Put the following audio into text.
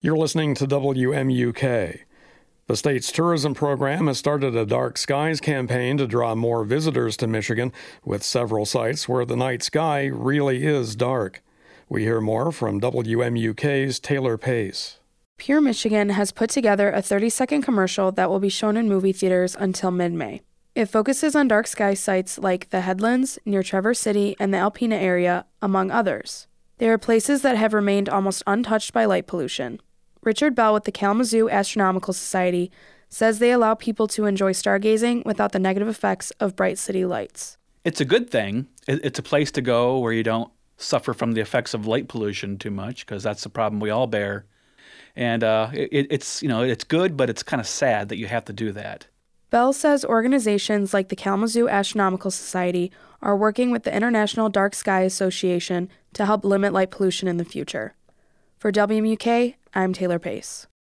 You're listening to WMUK. The state's tourism program has started a Dark Skies campaign to draw more visitors to Michigan, with several sites where the night sky really is dark. We hear more from WMUK's Taylor Pace. Pure Michigan has put together a 30-second commercial that will be shown in movie theaters until mid-May. It focuses on dark sky sites like the Headlands, near Traverse City, and the Alpena area, among others. They are places that have remained almost untouched by light pollution. Richard Bell with the Kalamazoo Astronomical Society says they allow people to enjoy stargazing without the negative effects of bright city lights. It's a good thing. It's a place to go where you don't suffer from the effects of light pollution too much, because that's the problem we all bear. And it's good, but it's kind of sad that you have to do that. Bell says organizations like the Kalamazoo Astronomical Society are working with the International Dark Sky Association to help limit light pollution in the future. For WMUK, I'm Taylor Pace.